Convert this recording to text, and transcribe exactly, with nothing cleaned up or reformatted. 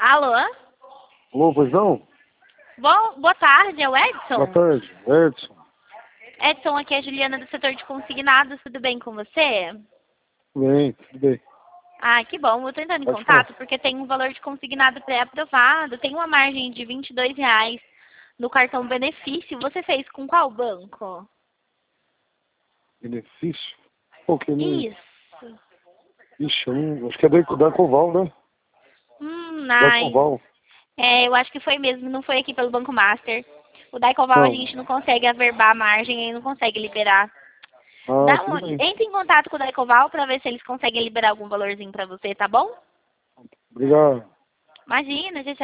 Alô? Alô, pois não? Bom, boa tarde, é o Edson? Boa tarde, Edson. Edson, aqui é a Juliana do setor de consignados, tudo bem com você? Tudo bem, tudo bem. Ah, que bom, eu tô entrando em Pode contato falar. porque tem um valor de consignado pré-aprovado, tem uma margem de vinte e dois reais no cartão benefício. Você fez com qual banco? Benefício? Pô, que não... Isso. Ixi, eu não... acho que é da, da Coval, né? Hum, Da ai. Coval. É, eu acho que foi mesmo, não foi aqui pelo Banco Master. O Daicoval a Não. gente não consegue averbar a margem e não consegue liberar. Ah, Dá um, tudo bem. entre em contato com o Daicoval para ver se eles conseguem liberar algum valorzinho para você, tá bom? Obrigado. Imagina, gente.